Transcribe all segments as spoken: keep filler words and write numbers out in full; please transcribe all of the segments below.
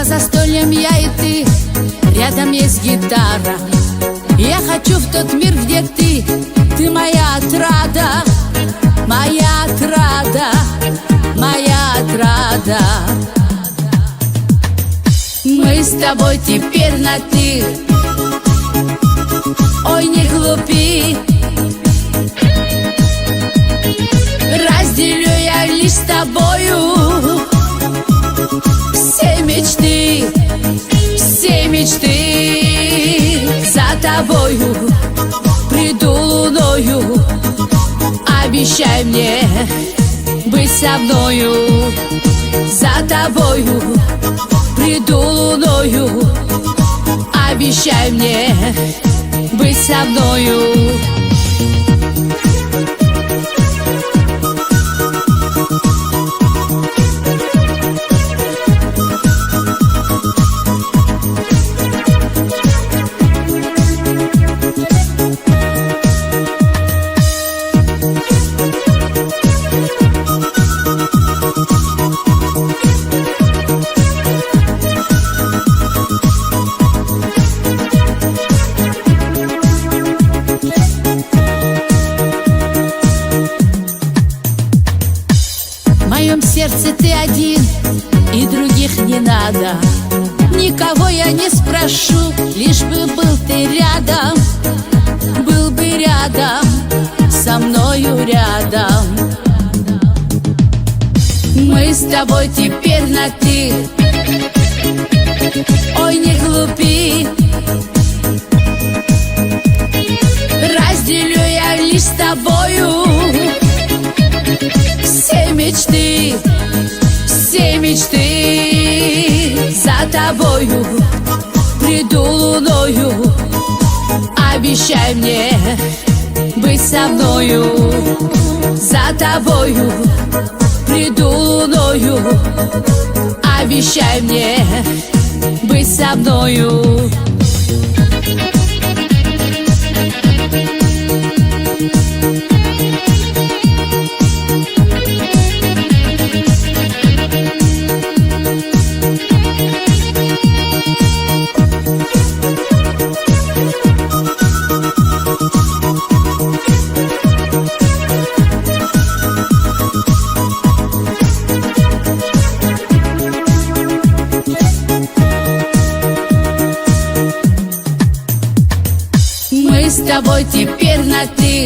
За застольем я и ты, рядом есть гитара. Я хочу в тот мир, где ты, ты моя отрада, моя отрада, моя отрада. Мы с тобой теперь на ты, ой, не глупи. Разделю я лишь с тобою все мечты, все мечты. За тобою приду луною, обещай мне быть со мною. За тобою приду луною, обещай мне быть со мною. В моем сердце ты один, и других не надо. Никого я не спрошу, лишь бы был ты рядом, был бы рядом, со мною рядом. Мы с тобой теперь на ты, ой, не глупи. Разделю я лишь с тобою все мечты, все мечты. За тобою приду луною, обещай мне быть со мною. За тобою приду луною, обещай мне быть со мною. Мы с тобой теперь на ты,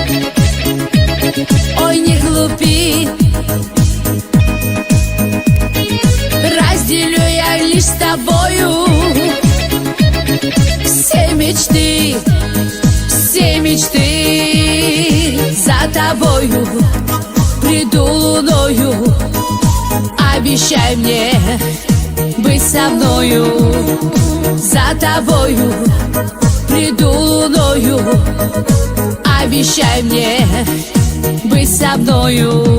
ой, не глупи. Разделю я лишь с тобою все мечты, все мечты. За тобою приду луною, обещай мне быть со мною. За тобою приду луною, обещай мне быть со мною.